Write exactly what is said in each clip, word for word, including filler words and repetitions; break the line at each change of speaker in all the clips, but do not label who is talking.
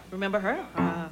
Remember her? Uh,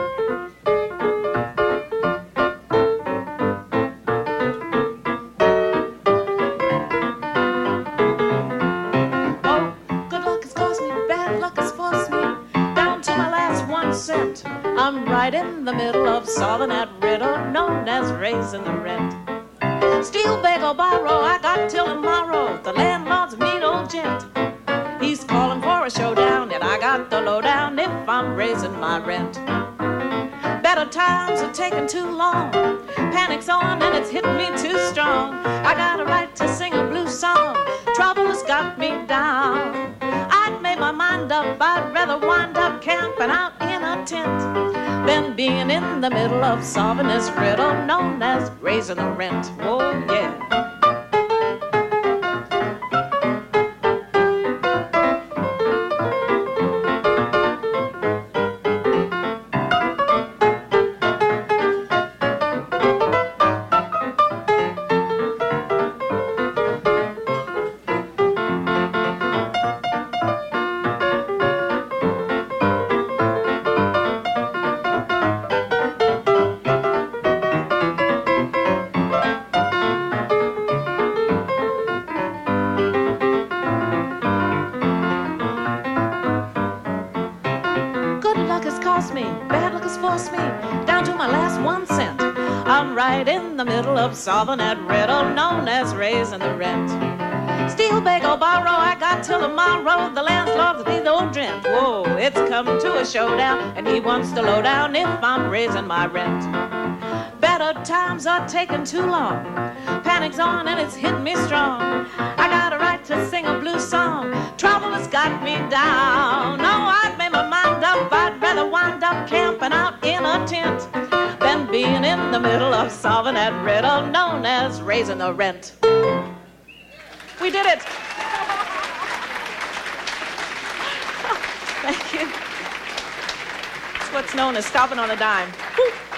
oh, good luck has caused me, bad luck has forced me down to my last one cent. I'm right in the middle of solving that riddle known as raising the rent. Steal, beg, or borrow, I got till tomorrow. The landlord's a mean old gent. He's calling for a showdown, and I got the lowdown if I'm raising my rent. Better times are taking too long. Panic's on and it's hitting me too strong. I got a right to sing a blues song. Trouble has got me down. I'd made my mind up, I'd rather wind up camping out in a tent than being in the middle of solving this riddle known as raising the rent. Oh, yeah. Me, bad luck has forced me down to my last one cent. I'm right in the middle of solving that riddle known as raising the rent. Steal, beg, or borrow, I got till tomorrow. The landlord's the old gent. Whoa, it's coming to a showdown, and he wants to low down if I'm raising my rent. Better times are taking too long. Panic's on and it's hitting me strong. I got a right to sing a blues song. Trouble has got me down. No, I've made my mind up. I'd rather wind up camping out in a tent than being in the middle of solving that riddle known as raising the rent. We did it. Thank you. It's what's known as stopping on a dime. Woo.